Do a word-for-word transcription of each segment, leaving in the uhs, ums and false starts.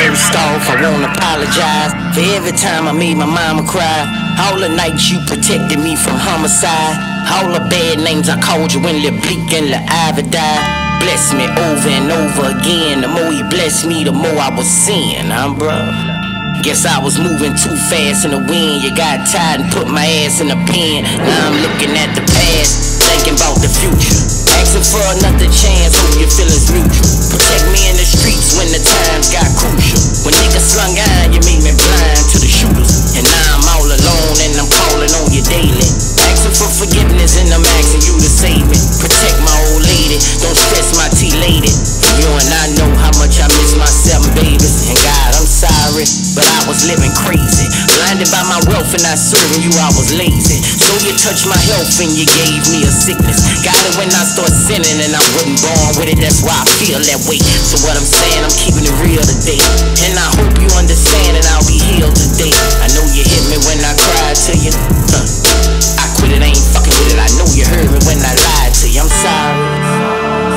First off, I wanna apologize for every time I made my mama cry. All the nights you protected me from homicide. All the bad names I called you when Lil Bleak and Lil Ivy died. Bless me over and over again. The more he blessed me, the more I was seeing, huh, bruh? Guess I was moving too fast in the wind. You got tired and put my ass in the pen. Now I'm looking at the past, thinking about the future. Asking for another chance, hope your feelings mutual. Protect me in the streets when the times got crucial. When niggas slung iron, you made me blind to the shooters. And now I'm all alone and I'm calling on you daily. Asking for forgiveness and I'm asking you to save me. Protect my old lady, don't stress my T-lady. You and I know how much I miss my seven babies. And God, I'm sorry, but I was living crazy. Blinded by my wealth and not serving you, I was lazy. So you touched my health and you gave me a sickness. Got it when I start sinning and I wasn't born with it. That's why I feel that way. So what I'm saying, I'm keeping it real today. And I hope you understand and I'll be healed today. I know you hit me when I cried to you. Huh. I quit it, I ain't fucking with it. I know you heard me when I lied to you. I'm sorry.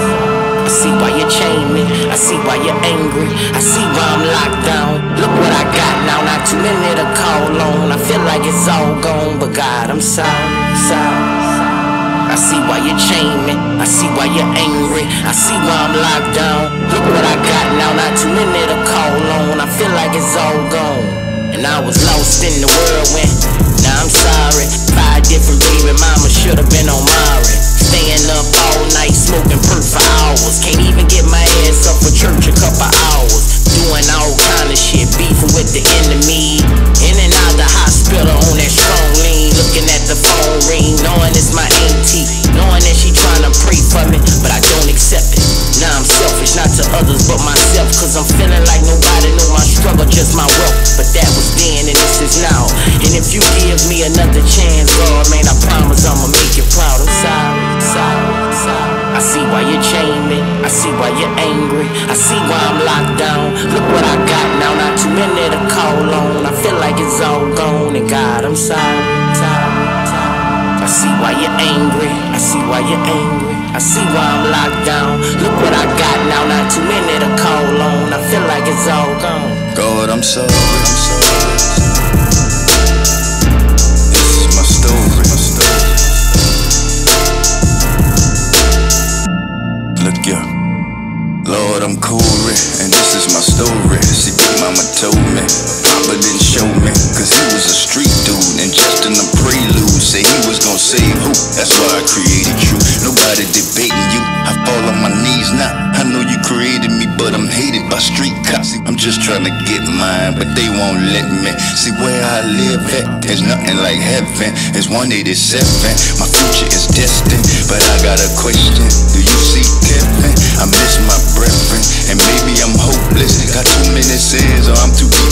I see why you chain me, I see why you're angry, I see why I'm locked down. Look what I got now, not too many to call on. I feel like it's all gone, but God, I'm sorry, sorry. I see why you chain me, I see why you're angry, I see why I'm locked down. Look what I got now, not too many to call on. I feel like it's all gone, and I was lost in the whirlwind. Now I'm sorry, five different baby mamas should've been on Mari. Staying up all night, smoking perp for hours. Can't even get my ass up for church a couple hours. Doing all kind of shit, beefing with the enemy. In and out the hospital on that strong lean. Looking at the phone ring, knowing it's my auntie. Knowing that she tryna pray for me, but I don't accept it. Now I'm selfish, not to others but myself. Cause I'm feeling like nobody know my struggle, just my wealth. But that was then and this is now. And if you give me another chance, God, man, I promise I'ma make you proud. I'm sorry, sorry, sorry. I see why you chain me, I see why you're angry, I see why I'm locked down. Look what I got now, not too many to call on. I feel like it's all gone, and God, I'm sorry, sorry, sorry. I see why you're angry, I see why you're angry, I see why I'm locked down. Look what I got now, not too many to call on. I feel like it's all gone. God, I'm sorry, I'm sorry. This is my story, my story. Look, yeah. Lord, I'm Corey, and this is my story. See, Big Mama told me, Papa didn't show me, cause he was a street dude, and just in the prelude, say he was gonna save who? That's why I created you. Nobody debating you, I fall on my knees now. I know you created me, but I'm hated by street cops. I'm just trying to get mine, but they won't let me. See where I live at, there's nothing like heaven. It's one eighty-seven, my future is destined. But I got a question, do you see Kevin? I miss my brethren, and maybe I'm hopeless. Got too many sins, or I'm too